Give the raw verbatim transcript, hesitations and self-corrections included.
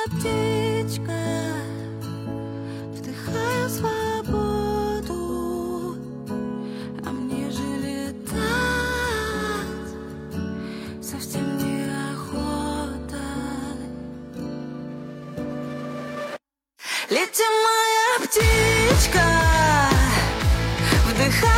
птичка, вдыхаю свободу, а мне же летать совсем неохота. Летим, моя птичка, вдыхай